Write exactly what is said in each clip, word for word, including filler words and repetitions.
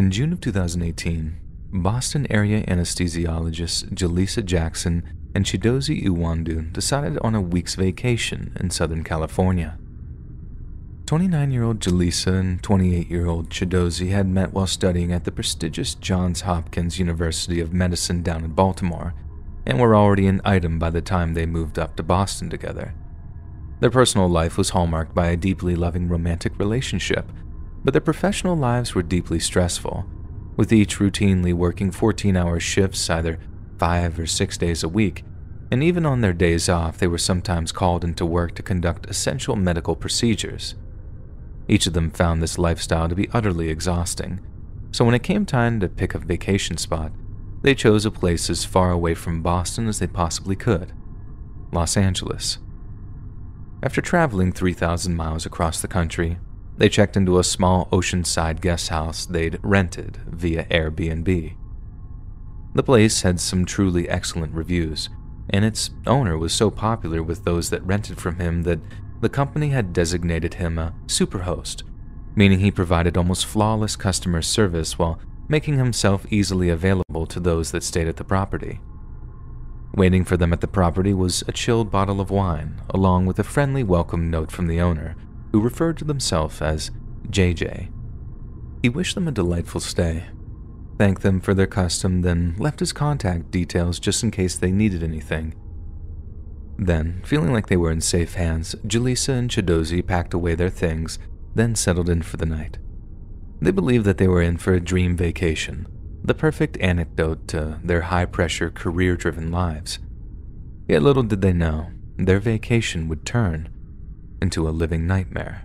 In June of two thousand eighteen, Boston area anesthesiologists Jaleesa Jackson and Chidozie Iwandu decided on a week's vacation in Southern California. twenty-nine-year-old Jaleesa and twenty-eight-year-old Chidozie had met while studying at the prestigious Johns Hopkins University of Medicine down in Baltimore, and were already an item by the time they moved up to Boston together. Their personal life was hallmarked by a deeply loving romantic relationship, but their professional lives were deeply stressful, with each routinely working fourteen-hour shifts either five or six days a week, and even on their days off they were sometimes called into work to conduct essential medical procedures. Each of them found this lifestyle to be utterly exhausting, so when it came time to pick a vacation spot, they chose a place as far away from Boston as they possibly could, Los Angeles. After traveling three thousand miles across the country, they checked into a small oceanside guest house they'd rented via Airbnb. The place had some truly excellent reviews, and its owner was so popular with those that rented from him that the company had designated him a superhost, meaning he provided almost flawless customer service while making himself easily available to those that stayed at the property. Waiting for them at the property was a chilled bottle of wine, along with a friendly welcome note from the owner, who referred to themselves as J J. He wished them a delightful stay, thanked them for their custom, then left his contact details just in case they needed anything. Then, feeling like they were in safe hands, Jaleesa and Chidozie packed away their things, then settled in for the night. They believed that they were in for a dream vacation, the perfect antidote to their high-pressure, career-driven lives. Yet little did they know, their vacation would turn into a living nightmare.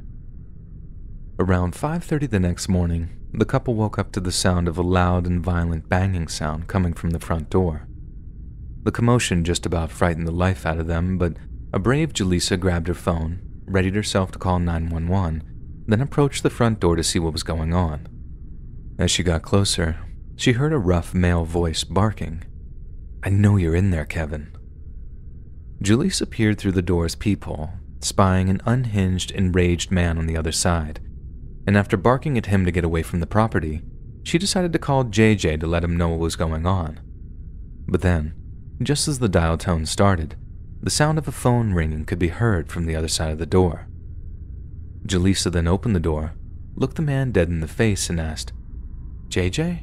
Around five thirty the next morning, the couple woke up to the sound of a loud and violent banging sound coming from the front door. The commotion just about frightened the life out of them, but a brave Jaleesa grabbed her phone, readied herself to call nine one one, then approached the front door to see what was going on. As she got closer, she heard a rough male voice barking, "I know you're in there, Kevin." Jaleesa peered through the door's peephole, spying an unhinged, enraged man on the other side, and after barking at him to get away from the property, she decided to call J J to let him know what was going on. But then, just as the dial tone started, the sound of a phone ringing could be heard from the other side of the door. Jaleesa then opened the door, looked the man dead in the face, and asked, "J J?"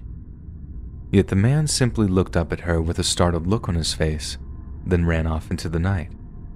Yet the man simply looked up at her with a startled look on his face, then ran off into the night.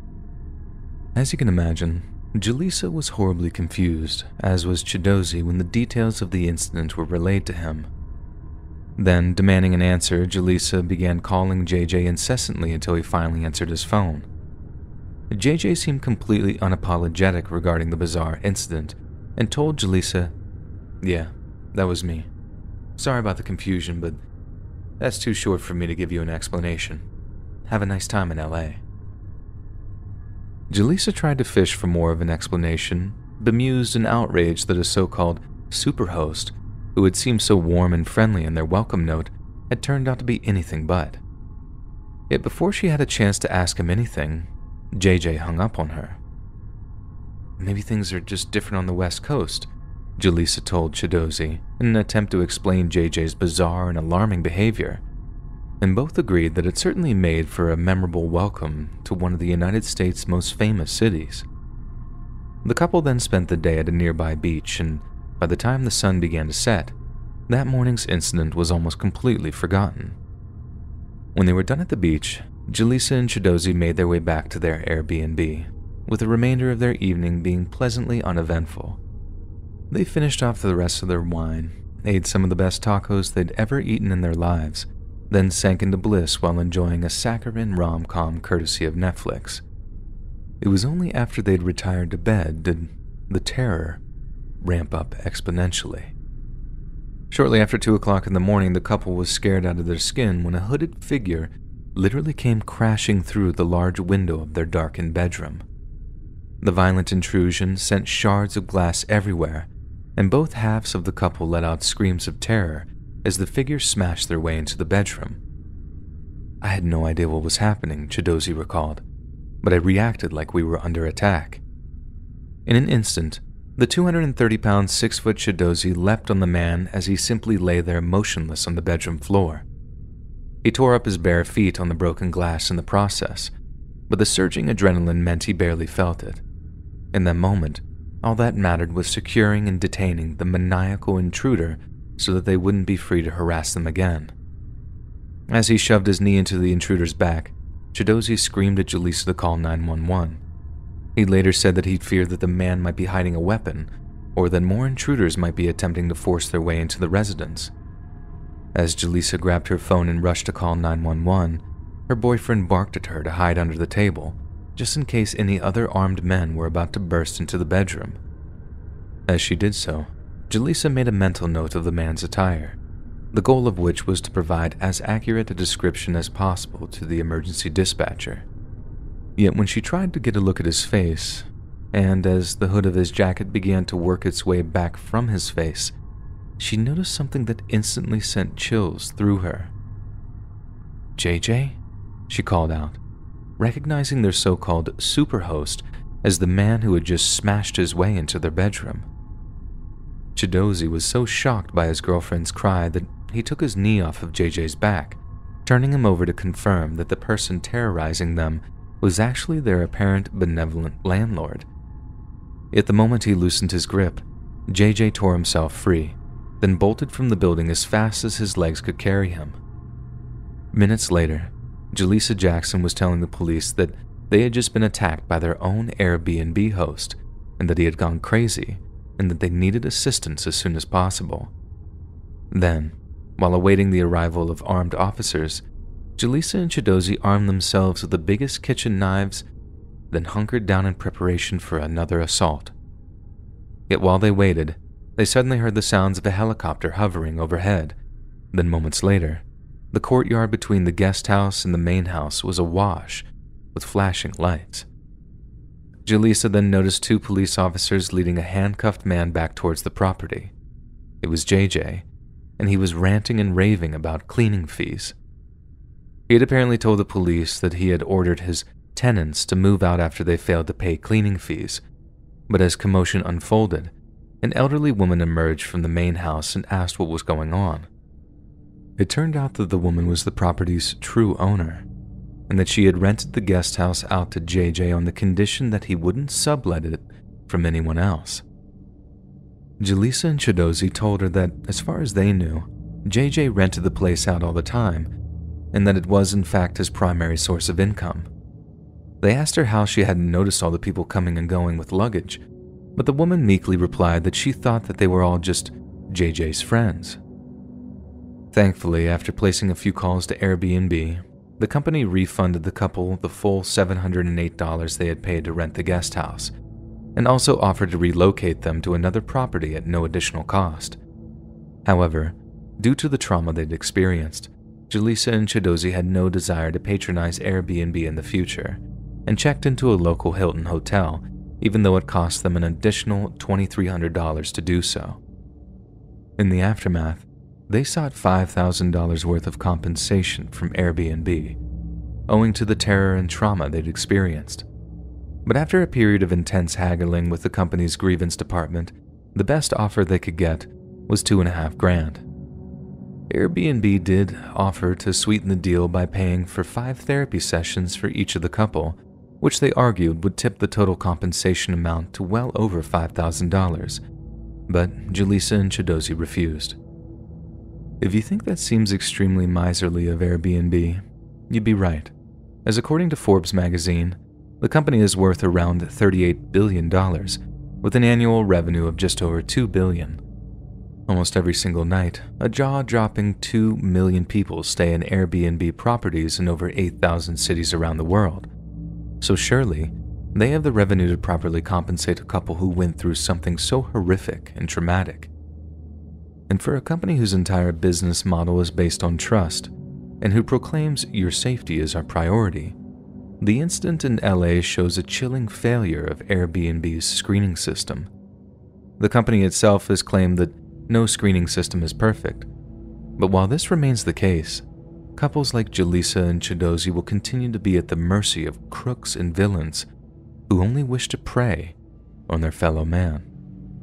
As you can imagine, Jaleesa was horribly confused, as was Chidozie when the details of the incident were relayed to him. Then, demanding an answer, Jaleesa began calling J J incessantly until he finally answered his phone. J J seemed completely unapologetic regarding the bizarre incident and told Jaleesa, "Yeah, that was me. Sorry about the confusion, but that's too short for me to give you an explanation. Have a nice time in L A" Jaleesa tried to fish for more of an explanation, bemused and outraged that a so-called superhost, who had seemed so warm and friendly in their welcome note, had turned out to be anything but. Yet before she had a chance to ask him anything, J J hung up on her. "Maybe things are just different on the West Coast," Jaleesa told Chidozie in an attempt to explain J J's bizarre and alarming behavior, and both agreed that it certainly made for a memorable welcome to one of the United States' most famous cities. The couple then spent the day at a nearby beach, and by the time the sun began to set, that morning's incident was almost completely forgotten. When they were done at the beach, Jaleesa and Chidozie made their way back to their Airbnb, with the remainder of their evening being pleasantly uneventful. They finished off the rest of their wine, ate some of the best tacos they'd ever eaten in their lives, then sank into bliss while enjoying a saccharine rom-com courtesy of Netflix. It was only after they'd retired to bed did the terror ramp up exponentially. Shortly after two o'clock in the morning, the couple was scared out of their skin when a hooded figure literally came crashing through the large window of their darkened bedroom. The violent intrusion sent shards of glass everywhere, and both halves of the couple let out screams of terror as the figure smashed their way into the bedroom. "I had no idea what was happening," Chidozie recalled, "but I reacted like we were under attack. In an instant, The two hundred thirty pound, six foot Chidozie leapt on the man as he simply lay there motionless on the bedroom floor. He tore up his bare feet on the broken glass in the process, but the surging adrenaline meant he barely felt it. In that moment, all that mattered was securing and detaining the maniacal intruder so that they wouldn't be free to harass them again. As he shoved his knee into the intruder's back, Chidozie screamed at Jaleesa to call nine one one. He later said that he'd feared that the man might be hiding a weapon, or that more intruders might be attempting to force their way into the residence. As Jaleesa grabbed her phone and rushed to call nine one one, her boyfriend barked at her to hide under the table, just in case any other armed men were about to burst into the bedroom. As she did so, Jaleesa made a mental note of the man's attire, the goal of which was to provide as accurate a description as possible to the emergency dispatcher. Yet when she tried to get a look at his face, and as the hood of his jacket began to work its way back from his face, she noticed something that instantly sent chills through her. "J J?" she called out, recognizing their so-called superhost as the man who had just smashed his way into their bedroom. Chidozie was so shocked by his girlfriend's cry that he took his knee off of J J's back, turning him over to confirm that the person terrorizing them was actually their apparent benevolent landlord. At the moment he loosened his grip, J J tore himself free, then bolted from the building as fast as his legs could carry him. Minutes later, Jaleesa Jackson was telling the police that they had just been attacked by their own Airbnb host and that he had gone crazy and that they needed assistance as soon as possible. Then, while awaiting the arrival of armed officers, Jaleesa and Chidozie armed themselves with the biggest kitchen knives, then hunkered down in preparation for another assault. Yet while they waited, they suddenly heard the sounds of a helicopter hovering overhead. Then moments later, the courtyard between the guest house and the main house was awash with flashing lights. Jaleesa then noticed two police officers leading a handcuffed man back towards the property. It was J J, and he was ranting and raving about cleaning fees. He had apparently told the police that he had ordered his tenants to move out after they failed to pay cleaning fees, but as commotion unfolded, an elderly woman emerged from the main house and asked what was going on. It turned out that the woman was the property's true owner, and that she had rented the guest house out to J J on the condition that he wouldn't sublet it from anyone else. Jaleesa and Chidozie told her that, as far as they knew, J J rented the place out all the time, and that it was in fact his primary source of income. They asked her how she hadn't noticed all the people coming and going with luggage, but the woman meekly replied that she thought that they were all just J J's friends. Thankfully, after placing a few calls to Airbnb, the company refunded the couple the full seven hundred eight dollars they had paid to rent the guest house, and also offered to relocate them to another property at no additional cost. However, due to the trauma they'd experienced, Jaleesa and Chidozie had no desire to patronize Airbnb in the future, and checked into a local Hilton hotel, even though it cost them an additional two thousand three hundred dollars to do so. In the aftermath, they sought five thousand dollars worth of compensation from Airbnb, owing to the terror and trauma they'd experienced. But after a period of intense haggling with the company's grievance department, the best offer they could get was two and a half grand. Airbnb did offer to sweeten the deal by paying for five therapy sessions for each of the couple, which they argued would tip the total compensation amount to well over five thousand dollars, but Jaleesa and Chidozie refused. If you think that seems extremely miserly of Airbnb, you'd be right, as according to Forbes magazine, the company is worth around thirty-eight billion dollars, with an annual revenue of just over two billion dollars. Almost every single night, a jaw-dropping two million people stay in Airbnb properties in over eight thousand cities around the world. So surely, they have the revenue to properly compensate a couple who went through something so horrific and traumatic. And for a company whose entire business model is based on trust, and who proclaims your safety is our priority, the incident in L A shows a chilling failure of Airbnb's screening system. The company itself has claimed that no screening system is perfect, but while this remains the case, couples like Jaleesa and Chidozie will continue to be at the mercy of crooks and villains who only wish to prey on their fellow man.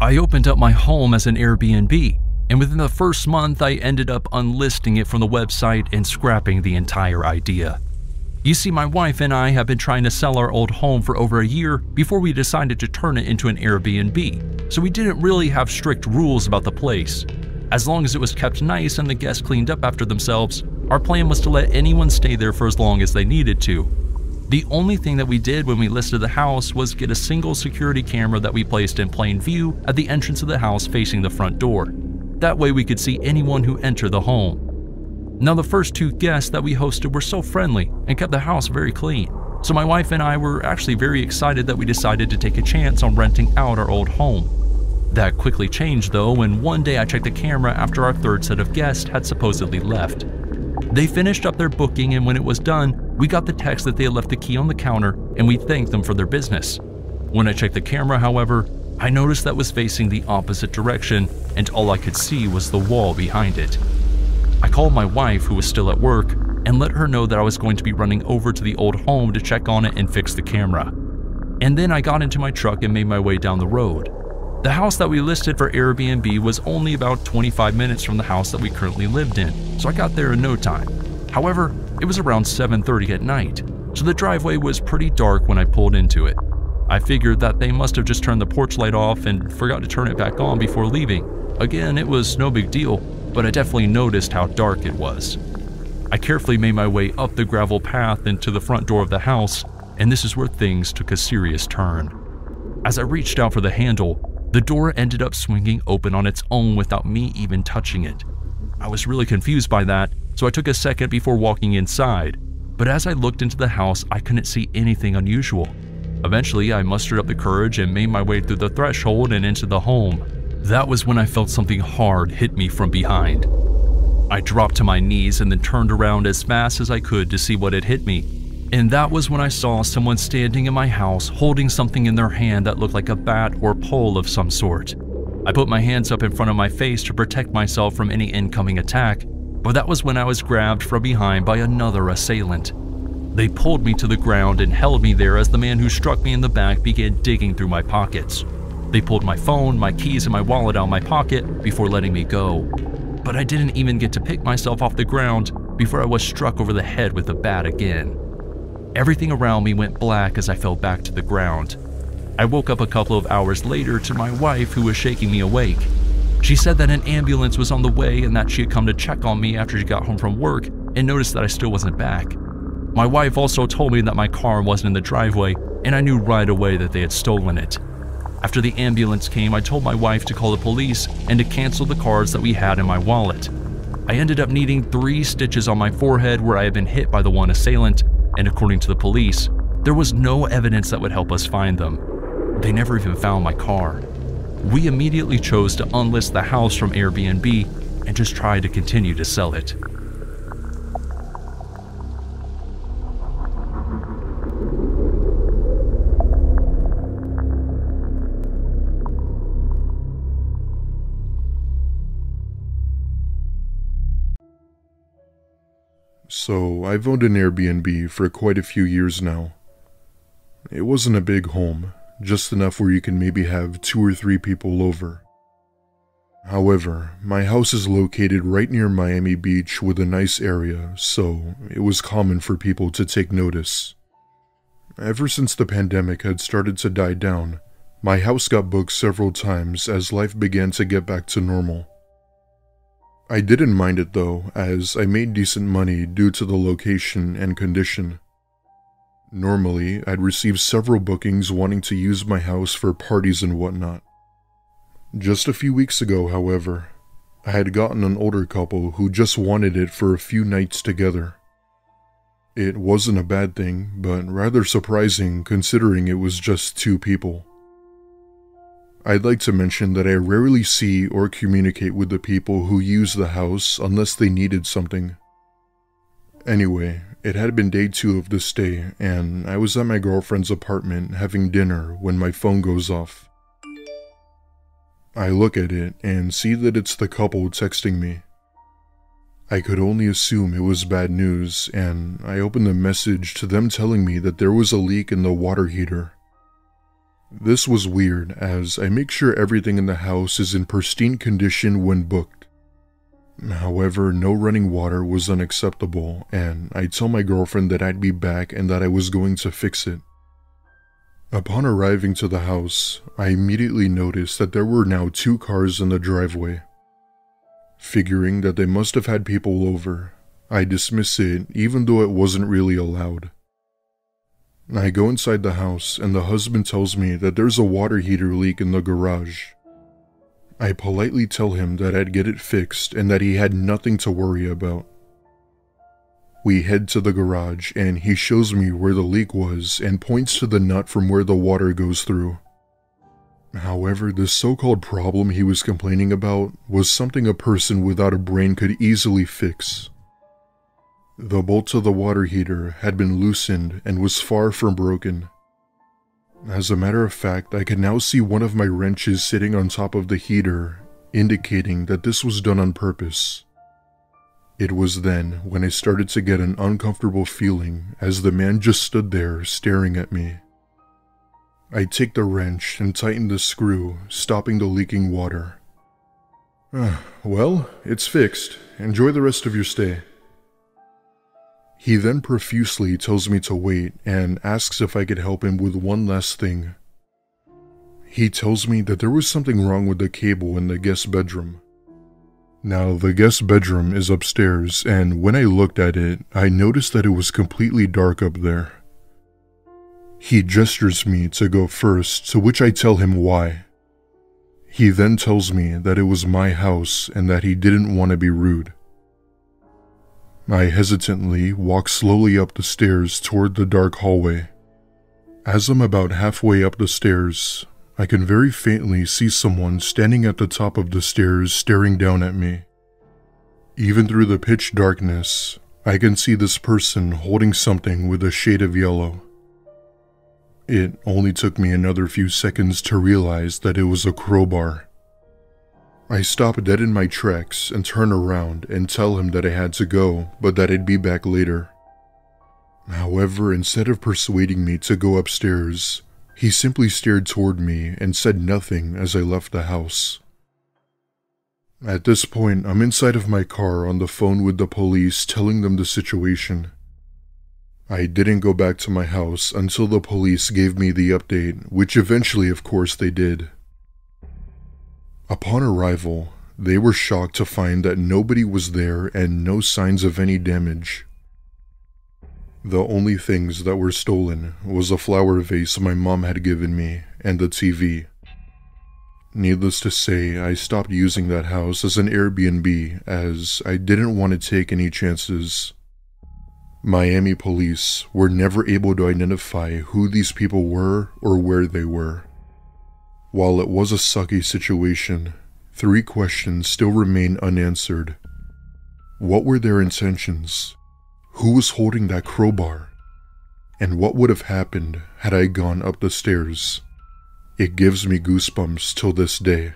I opened up my home as an Airbnb, and within the first month I ended up unlisting it from the website and scrapping the entire idea. You see, my wife and I have been trying to sell our old home for over a year before we decided to turn it into an Airbnb, so we didn't really have strict rules about the place. As long as it was kept nice and the guests cleaned up after themselves, our plan was to let anyone stay there for as long as they needed to. The only thing that we did when we listed the house was get a single security camera that we placed in plain view at the entrance of the house facing the front door. That way we could see anyone who entered the home. Now, the first two guests that we hosted were so friendly and kept the house very clean, so my wife and I were actually very excited that we decided to take a chance on renting out our old home. That quickly changed though when one day I checked the camera after our third set of guests had supposedly left. They finished up their booking, and when it was done, we got the text that they had left the key on the counter and we thanked them for their business. When I checked the camera, however, I noticed that was facing the opposite direction and all I could see was the wall behind it. I called my wife, who was still at work, and let her know that I was going to be running over to the old home to check on it and fix the camera. And then I got into my truck and made my way down the road. The house that we listed for Airbnb was only about twenty-five minutes from the house that we currently lived in, so I got there in no time. However, it was around seven thirty at night, so the driveway was pretty dark when I pulled into it. I figured that they must have just turned the porch light off and forgot to turn it back on before leaving. Again, it was no big deal, but I definitely noticed how dark it was. I carefully made my way up the gravel path into the front door of the house, and this is where things took a serious turn. As I reached out for the handle, the door ended up swinging open on its own without me even touching it. I was really confused by that, so I took a second before walking inside, but as I looked into the house, I couldn't see anything unusual. Eventually, I mustered up the courage and made my way through the threshold and into the home. That was when I felt something hard hit me from behind. I dropped to my knees and then turned around as fast as I could to see what had hit me. And that was when I saw someone standing in my house holding something in their hand that looked like a bat or pole of some sort. I put my hands up in front of my face to protect myself from any incoming attack, but that was when I was grabbed from behind by another assailant. They pulled me to the ground and held me there as the man who struck me in the back began digging through my pockets. They pulled my phone, my keys, and my wallet out of my pocket before letting me go. But I didn't even get to pick myself off the ground before I was struck over the head with a bat again. Everything around me went black as I fell back to the ground. I woke up a couple of hours later to my wife, who was shaking me awake. She said that an ambulance was on the way and that she had come to check on me after she got home from work and noticed that I still wasn't back. My wife also told me that my car wasn't in the driveway, and I knew right away that they had stolen it. After the ambulance came, I told my wife to call the police and to cancel the cards that we had in my wallet. I ended up needing three stitches on my forehead where I had been hit by the one assailant, and according to the police, there was no evidence that would help us find them. They never even found my car. We immediately chose to unlist the house from Airbnb and just try to continue to sell it. So, I've owned an Airbnb for quite a few years now. It wasn't a big home, just enough where you can maybe have two or three people over. However, my house is located right near Miami Beach with a nice area, so it was common for people to take notice. Ever since the pandemic had started to die down, my house got booked several times as life began to get back to normal. I didn't mind it though, as I made decent money due to the location and condition. Normally, I'd receive several bookings wanting to use my house for parties and whatnot. Just a few weeks ago, however, I had gotten an older couple who just wanted it for a few nights together. It wasn't a bad thing, but rather surprising considering it was just two people. I'd like to mention that I rarely see or communicate with the people who use the house unless they needed something. Anyway, it had been day two of the stay, and I was at my girlfriend's apartment having dinner when my phone goes off. I look at it and see that it's the couple texting me. I could only assume it was bad news, and I opened the message to them telling me that there was a leak in the water heater. This was weird, as I make sure everything in the house is in pristine condition when booked. However, no running water was unacceptable, and I tell my girlfriend that I'd be back and that I was going to fix it. Upon arriving to the house, I immediately noticed that there were now two cars in the driveway. Figuring that they must have had people over, I dismiss it even though it wasn't really allowed. I go inside the house and the husband tells me that there's a water heater leak in the garage. I politely tell him that I'd get it fixed and that he had nothing to worry about. We head to the garage and he shows me where the leak was and points to the nut from where the water goes through. However, the so-called problem he was complaining about was something a person without a brain could easily fix. The bolt to the water heater had been loosened and was far from broken. As a matter of fact, I can now see one of my wrenches sitting on top of the heater, indicating that this was done on purpose. It was then when I started to get an uncomfortable feeling as the man just stood there staring at me. I take the wrench and tighten the screw, stopping the leaking water. Uh, well, it's fixed. Enjoy the rest of your stay. He then profusely tells me to wait and asks if I could help him with one last thing. He tells me that there was something wrong with the cable in the guest bedroom. Now, the guest bedroom is upstairs, and when I looked at it, I noticed that it was completely dark up there. He gestures me to go first, to which I tell him why. He then tells me that it was my house and that he didn't want to be rude. I hesitantly walk slowly up the stairs toward the dark hallway. As I'm about halfway up the stairs, I can very faintly see someone standing at the top of the stairs staring down at me. Even through the pitch darkness, I can see this person holding something with a shade of yellow. It only took me another few seconds to realize that it was a crowbar. I stop dead in my tracks and turn around and tell him that I had to go, but that I'd be back later. However, instead of persuading me to go upstairs, he simply stared toward me and said nothing as I left the house. At this point, I'm inside of my car on the phone with the police telling them the situation. I didn't go back to my house until the police gave me the update, which eventually, of course, they did. Upon arrival, they were shocked to find that nobody was there and no signs of any damage. The only things that were stolen was a flower vase my mom had given me and the T V. Needless to say, I stopped using that house as an Airbnb as I didn't want to take any chances. Miami police were never able to identify who these people were or where they were. While it was a sucky situation, three questions still remain unanswered. What were their intentions? Who was holding that crowbar? And what would have happened had I gone up the stairs? It gives me goosebumps till this day.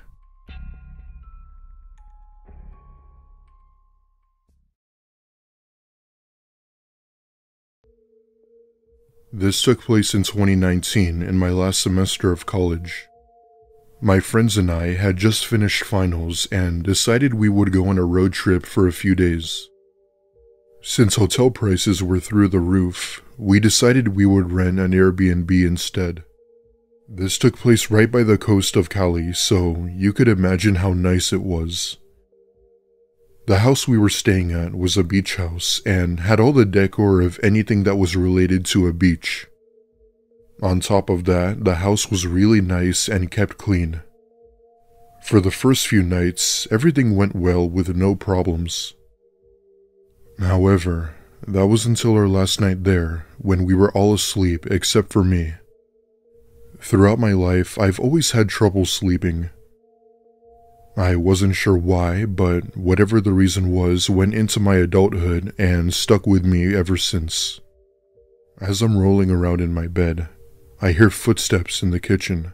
This took place in twenty nineteen in my last semester of college. My friends and I had just finished finals and decided we would go on a road trip for a few days. Since hotel prices were through the roof, we decided we would rent an Airbnb instead. This took place right by the coast of Cali, so you could imagine how nice it was. The house we were staying at was a beach house and had all the decor of anything that was related to a beach. On top of that, the house was really nice and kept clean. For the first few nights, everything went well with no problems. However, that was until our last night there, when we were all asleep except for me. Throughout my life, I've always had trouble sleeping. I wasn't sure why, but whatever the reason was went into my adulthood and stuck with me ever since. As I'm rolling around in my bed, I hear footsteps in the kitchen.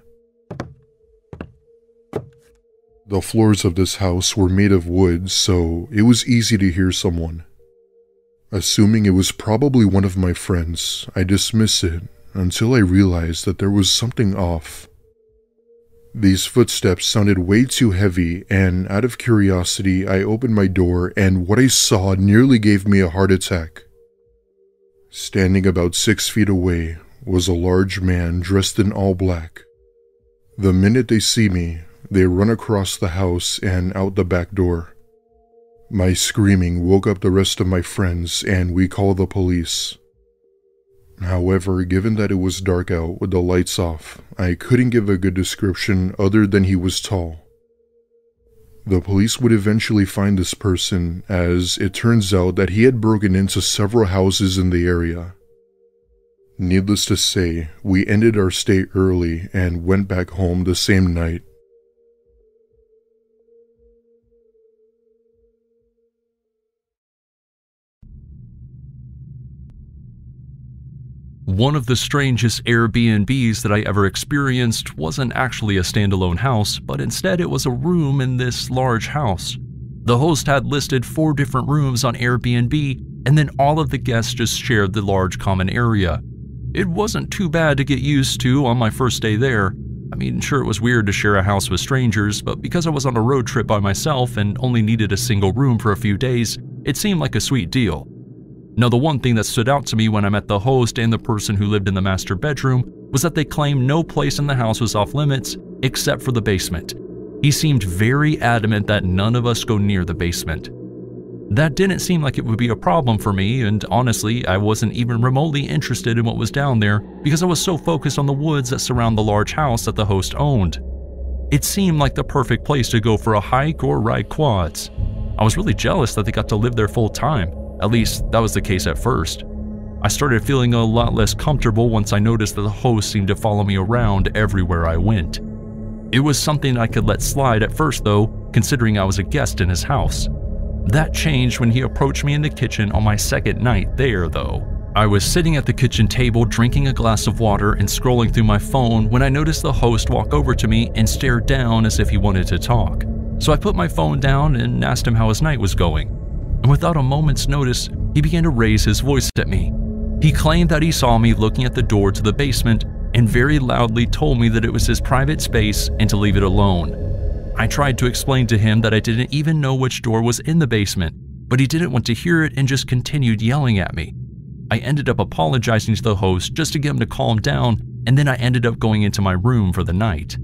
The floors of this house were made of wood, so it was easy to hear someone. Assuming it was probably one of my friends, I dismiss it until I realized that there was something off. These footsteps sounded way too heavy, and out of curiosity, I opened my door, and what I saw nearly gave me a heart attack. Standing about six feet away was a large man dressed in all black. The minute they see me, they run across the house and out the back door. My screaming woke up the rest of my friends, and we called the police. However, given that it was dark out with the lights off, I couldn't give a good description other than he was tall. The police would eventually find this person, as it turns out that he had broken into several houses in the area. Needless to say, we ended our stay early and went back home the same night. One of the strangest Airbnbs that I ever experienced wasn't actually a standalone house, but instead it was a room in this large house. The host had listed four different rooms on Airbnb, and then all of the guests just shared the large common area. It wasn't too bad to get used to on my first day there. I mean, sure, it was weird to share a house with strangers, but because I was on a road trip by myself and only needed a single room for a few days, it seemed like a sweet deal. Now, the one thing that stood out to me when I met the host and the person who lived in the master bedroom was that they claimed no place in the house was off limits except for the basement. He seemed very adamant that none of us go near the basement. That didn't seem like it would be a problem for me, and honestly, I wasn't even remotely interested in what was down there because I was so focused on the woods that surround the large house that the host owned. It seemed like the perfect place to go for a hike or ride quads. I was really jealous that they got to live there full time. At least, that was the case at first. I started feeling a lot less comfortable once I noticed that the host seemed to follow me around everywhere I went. It was something I could let slide at first though, considering I was a guest in his house. That changed when he approached me in the kitchen on my second night there though. I was sitting at the kitchen table drinking a glass of water and scrolling through my phone when I noticed the host walk over to me and stare down as if he wanted to talk. So I put my phone down and asked him how his night was going. And without a moment's notice, he began to raise his voice at me. He claimed that he saw me looking at the door to the basement and very loudly told me that it was his private space and to leave it alone. I tried to explain to him that I didn't even know which door was in the basement, but he didn't want to hear it and just continued yelling at me. I ended up apologizing to the host just to get him to calm down, and then I ended up going into my room for the night.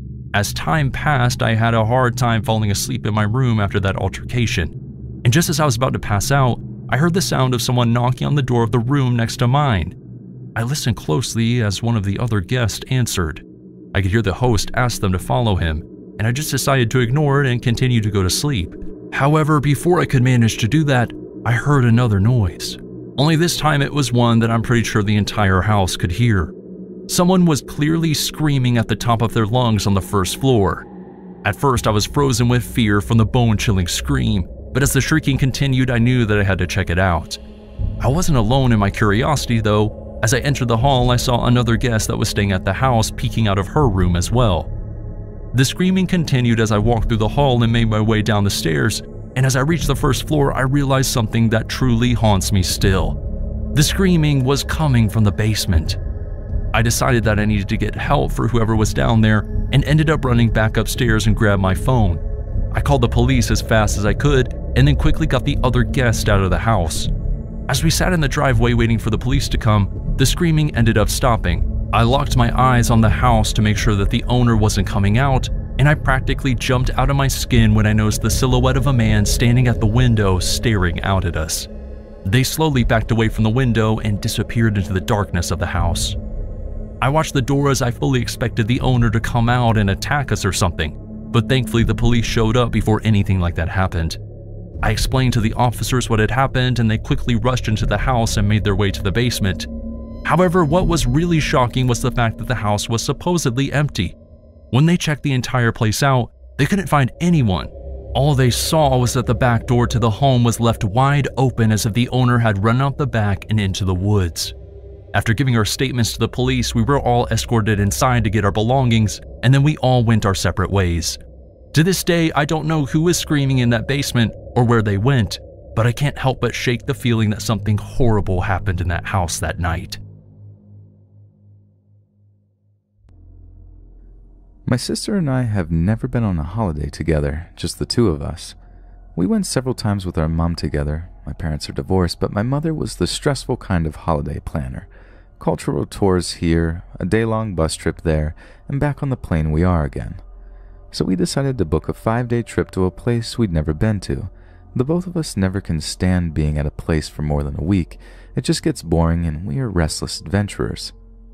As time passed, I had a hard time falling asleep in my room after that altercation. And just as I was about to pass out, I heard the sound of someone knocking on the door of the room next to mine. I listened closely as one of the other guests answered. I could hear the host ask them to follow him, and I just decided to ignore it and continue to go to sleep. However, before I could manage to do that, I heard another noise. Only this time it was one that I'm pretty sure the entire house could hear. Someone was clearly screaming at the top of their lungs on the first floor. At first, I was frozen with fear from the bone-chilling scream, but as the shrieking continued, I knew that I had to check it out. I wasn't alone in my curiosity though. As I entered the hall, I saw another guest that was staying at the house peeking out of her room as well. The screaming continued as I walked through the hall and made my way down the stairs, and as I reached the first floor, I realized something that truly haunts me still. The screaming was coming from the basement. I decided that I needed to get help for whoever was down there and ended up running back upstairs and grabbed my phone. I called the police as fast as I could and then quickly got the other guest out of the house. As we sat in the driveway waiting for the police to come, the screaming ended up stopping. I locked my eyes on the house to make sure that the owner wasn't coming out, and I practically jumped out of my skin when I noticed the silhouette of a man standing at the window staring out at us. They slowly backed away from the window and disappeared into the darkness of the house. I watched the door as I fully expected the owner to come out and attack us or something, but thankfully the police showed up before anything like that happened. I explained to the officers what had happened and they quickly rushed into the house and made their way to the basement. However, what was really shocking was the fact that the house was supposedly empty. When they checked the entire place out, they couldn't find anyone. All they saw was that the back door to the home was left wide open as if the owner had run out the back and into the woods. After giving our statements to the police, we were all escorted inside to get our belongings, and then we all went our separate ways. To this day, I don't know who was screaming in that basement or where they went, but I can't help but shake the feeling that something horrible happened in that house that night. My sister and I have never been on a holiday together, just the two of us. We went several times with our mom together. My parents are divorced, but my mother was the stressful kind of holiday planner. Cultural tours here, a day-long bus trip there, and back on the plane we are again. So we decided to book a five-day trip to a place we'd never been to. The both of us never can stand being at a place for more than a week. It just gets boring and we are restless adventurers.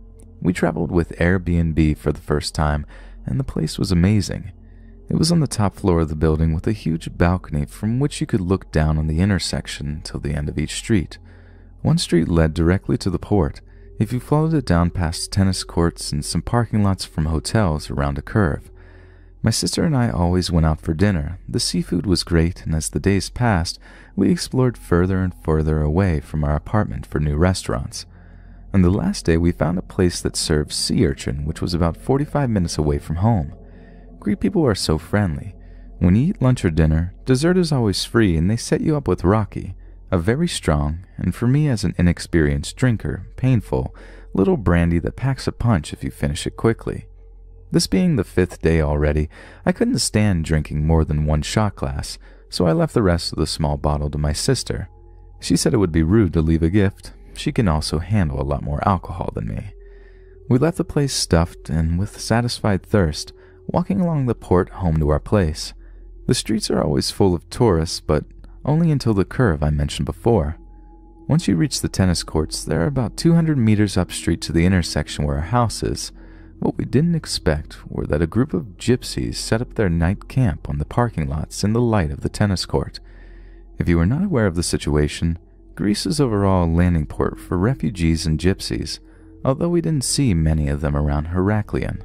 We traveled with Airbnb for the first time, and the place was amazing. It was on the top floor of the building with a huge balcony from which you could look down on the intersection till the end of each street. One street led directly to the port. If you followed it down past tennis courts and some parking lots from hotels around a curve. My sister and I always went out for dinner. The seafood was great, and as the days passed, we explored further and further away from our apartment for new restaurants. On the last day, we found a place that served sea urchin, which was about forty-five minutes away from home. Greek people are so friendly. When you eat lunch or dinner, dessert is always free, and they set you up with raki, a very strong, and for me as an inexperienced drinker, painful, little brandy that packs a punch if you finish it quickly. This being the fifth day already, I couldn't stand drinking more than one shot glass, so I left the rest of the small bottle to my sister. She said it would be rude to leave a gift. She can also handle a lot more alcohol than me. We left the place stuffed and with satisfied thirst, walking along the port home to our place. The streets are always full of tourists, but only until the curve I mentioned before. Once you reach the tennis courts, they are about two hundred meters upstreet to the intersection where our house is. What we didn't expect were that a group of gypsies set up their night camp on the parking lots in the light of the tennis court. If you are not aware of the situation, Greece is overall a landing port for refugees and gypsies, although we didn't see many of them around Heraklion.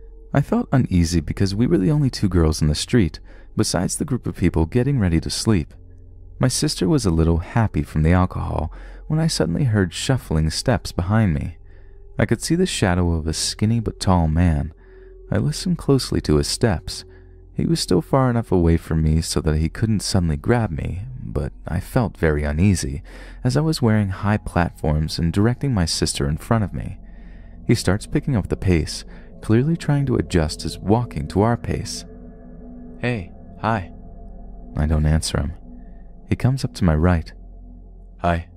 I felt uneasy because we were the only two girls in the street, besides the group of people getting ready to sleep. My sister was a little happy from the alcohol when I suddenly heard shuffling steps behind me. I could see the shadow of a skinny but tall man. I listened closely to his steps. He was still far enough away from me so that he couldn't suddenly grab me, but I felt very uneasy, as I was wearing high platforms and directing my sister in front of me. He starts picking up the pace, clearly trying to adjust his walking to our pace. Hey, hi. I don't answer him. He comes up to my right. Hi.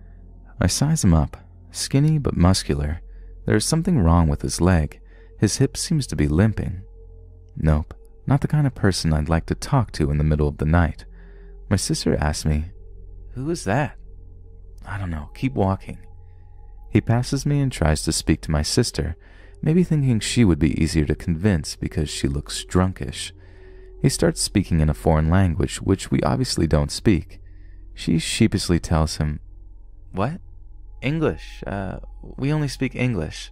I size him up, skinny but muscular. There is something wrong with his leg. His hip seems to be limping. Nope, not the kind of person I'd like to talk to in the middle of the night. My sister asks me, Who is that? I don't know, keep walking. He passes me and tries to speak to my sister, maybe thinking she would be easier to convince because she looks drunkish. He starts speaking in a foreign language, which we obviously don't speak. She sheepishly tells him, What? English. Uh, we only speak English.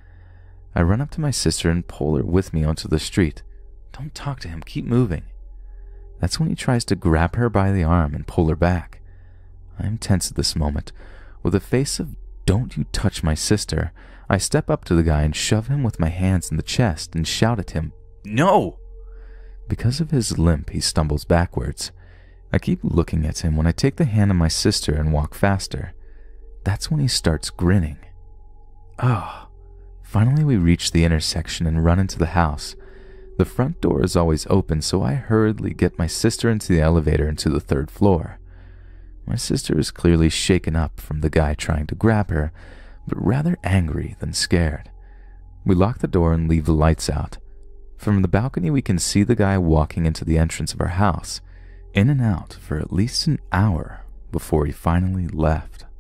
I run up to my sister and pull her with me onto the street. Don't talk to him, keep moving. That's when he tries to grab her by the arm and pull her back. I am tense at this moment. With a face of, don't you touch my sister, I step up to the guy and shove him with my hands in the chest and shout at him, No! Because of his limp, he stumbles backwards. I keep looking at him when I take the hand of my sister and walk faster. That's when he starts grinning. Ah, oh. Finally we reach the intersection and run into the house. The front door is always open, so I hurriedly get my sister into the elevator into the third floor. My sister is clearly shaken up from the guy trying to grab her, but rather angry than scared. We lock the door and leave the lights out. From the balcony we can see the guy walking into the entrance of our house, in and out for at least an hour before he finally left.